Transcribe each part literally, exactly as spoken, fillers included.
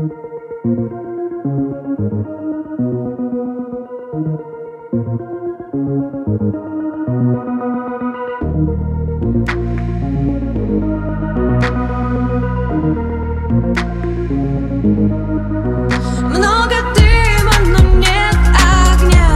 Много дыма, но нет огня.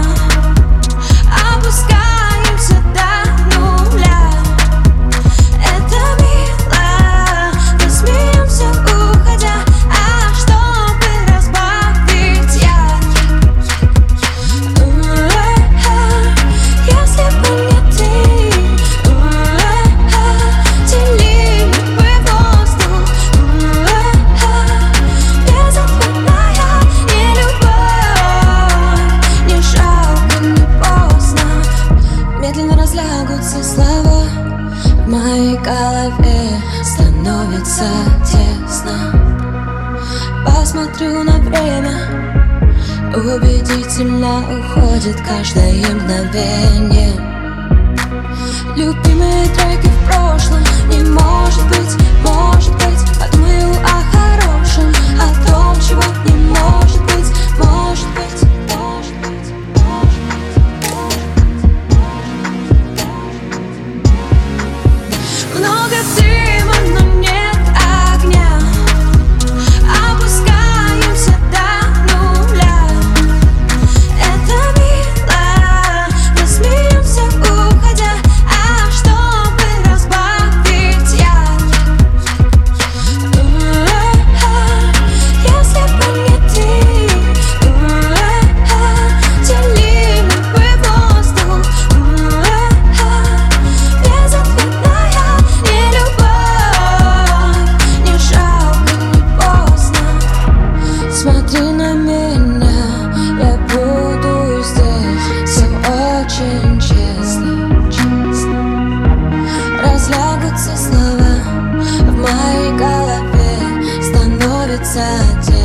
Опускаемся до нуля. Это мило, мы смеемся, уходя. А чтобы разбавить яркий, если бы не ты, делили бы воздух. Безответная и любовь, не жалко, не поздно. Медленно разлягутся слова, в моей голове становится тесно. Посмотрю на время, убедительно уходит каждое мгновение. Любимые треки в прошлом, не может быть, может быть. Подумаю о хорошем, о том, чего не может быть, может быть, может быть, может быть. Много дыма, но нет огня. Опускаемся до нуля. Это мило, мы смеемся, уходя. А чтобы разбавить яркий, если бы не ты, делили бы воздух. Безответная и любовь, не жалко, не поздно. Смотри на меня, я буду здесь. Все очень честно, честно. Разлягутся слова, в моей голове становится тесно.